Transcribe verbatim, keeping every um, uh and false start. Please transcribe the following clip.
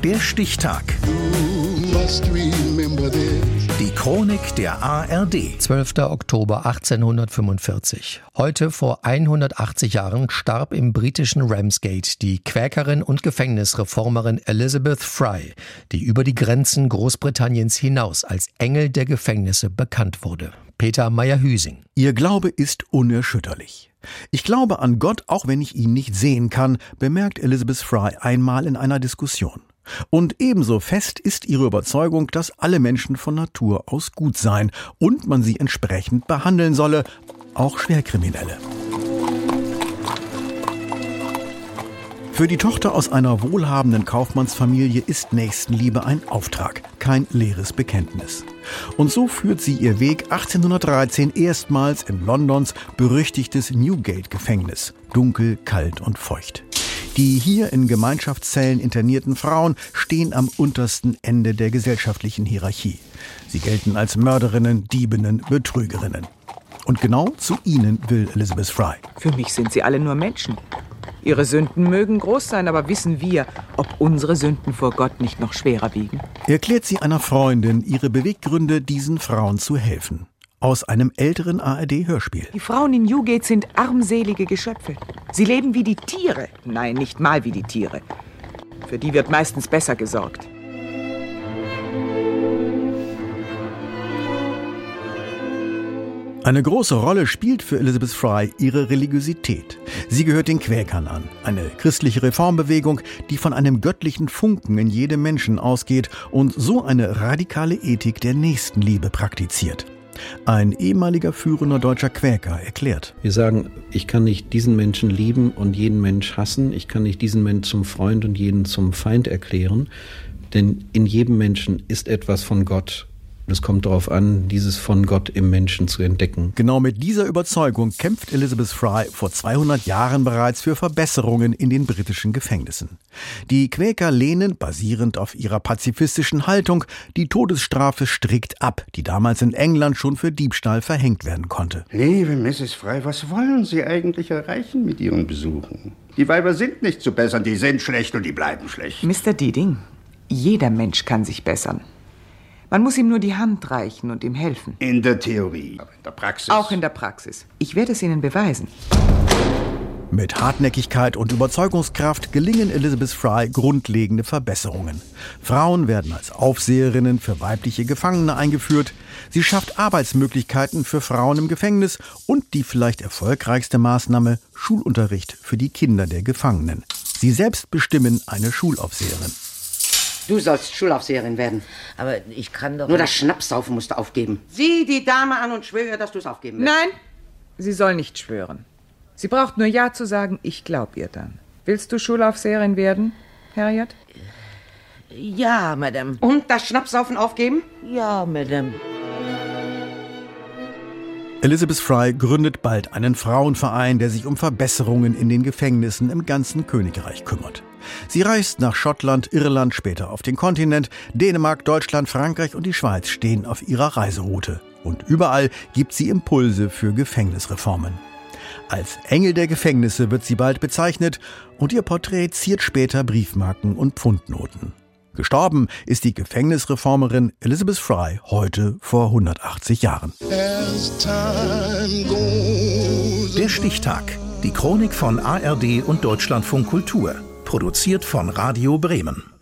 Der Stichtag. Die Chronik der A R D. zwölfter Oktober achtzehnhundertfünfundvierzig. Heute vor hundertachtzig Jahren starb im britischen Ramsgate die Quäkerin und Gefängnisreformerin Elizabeth Fry, die über die Grenzen Großbritanniens hinaus als Engel der Gefängnisse bekannt wurde. Peter Meyer-Hüsing. Ihr Glaube ist unerschütterlich. Ich glaube an Gott, auch wenn ich ihn nicht sehen kann, bemerkt Elizabeth Fry einmal in einer Diskussion. Und ebenso fest ist ihre Überzeugung, dass alle Menschen von Natur aus gut seien und man sie entsprechend behandeln solle, auch Schwerkriminelle. Für die Tochter aus einer wohlhabenden Kaufmannsfamilie ist Nächstenliebe ein Auftrag, kein leeres Bekenntnis. Und so führt sie ihr Weg achtzehnhundertdreizehn erstmals in Londons berüchtigtes Newgate-Gefängnis, dunkel, kalt und feucht. Die hier in Gemeinschaftszellen internierten Frauen stehen am untersten Ende der gesellschaftlichen Hierarchie. Sie gelten als Mörderinnen, Diebinnen, Betrügerinnen. Und genau zu ihnen will Elizabeth Fry. Für mich sind sie alle nur Menschen. Ihre Sünden mögen groß sein, aber wissen wir, ob unsere Sünden vor Gott nicht noch schwerer wiegen? Erklärt sie einer Freundin ihre Beweggründe, diesen Frauen zu helfen. Aus einem älteren A R D-Hörspiel. Die Frauen in Newgate sind armselige Geschöpfe. Sie leben wie die Tiere. Nein, nicht mal wie die Tiere. Für die wird meistens besser gesorgt. Eine große Rolle spielt für Elizabeth Fry ihre Religiosität. Sie gehört den Quäkern an, eine christliche Reformbewegung, die von einem göttlichen Funken in jedem Menschen ausgeht und so eine radikale Ethik der Nächstenliebe praktiziert. Ein ehemaliger führender deutscher Quäker erklärt. Wir sagen, ich kann nicht diesen Menschen lieben und jeden Mensch hassen. Ich kann nicht diesen Menschen zum Freund und jeden zum Feind erklären. Denn in jedem Menschen ist etwas von Gott. Es kommt darauf an, dieses von Gott im Menschen zu entdecken. Genau mit dieser Überzeugung kämpft Elizabeth Fry vor zweihundert Jahren bereits für Verbesserungen in den britischen Gefängnissen. Die Quäker lehnen, basierend auf ihrer pazifistischen Haltung, die Todesstrafe strikt ab, die damals in England schon für Diebstahl verhängt werden konnte. Liebe Misses Fry, was wollen Sie eigentlich erreichen mit Ihren Besuchen? Die Weiber sind nicht zu bessern, die sind schlecht und die bleiben schlecht. Mister Deeding, jeder Mensch kann sich bessern. Man muss ihm nur die Hand reichen und ihm helfen. In der Theorie, aber in der Praxis. Auch in der Praxis. Ich werde es Ihnen beweisen. Mit Hartnäckigkeit und Überzeugungskraft gelingen Elizabeth Fry grundlegende Verbesserungen. Frauen werden als Aufseherinnen für weibliche Gefangene eingeführt. Sie schafft Arbeitsmöglichkeiten für Frauen im Gefängnis und die vielleicht erfolgreichste Maßnahme, Schulunterricht für die Kinder der Gefangenen. Sie selbst bestimmen eine Schulaufseherin. Du sollst Schulaufseherin werden. Aber ich kann doch... Nur das Schnapssaufen musst du aufgeben. Sieh die Dame an und schwöre, dass du es aufgeben willst. Nein, sie soll nicht schwören. Sie braucht nur Ja zu sagen, ich glaub ihr dann. Willst du Schulaufseherin werden, Harriet? Ja, Madame. Und das Schnapssaufen aufgeben? Ja, Madame. Elizabeth Fry gründet bald einen Frauenverein, der sich um Verbesserungen in den Gefängnissen im ganzen Königreich kümmert. Sie reist nach Schottland, Irland, später auf den Kontinent. Dänemark, Deutschland, Frankreich und die Schweiz stehen auf ihrer Reiseroute. Und überall gibt sie Impulse für Gefängnisreformen. Als Engel der Gefängnisse wird sie bald bezeichnet und ihr Porträt ziert später Briefmarken und Pfundnoten. Gestorben ist die Gefängnisreformerin Elizabeth Fry heute vor hundertachtzig Jahren. Der Stichtag. Die Chronik von A R D und Deutschlandfunk Kultur. Produziert von Radio Bremen.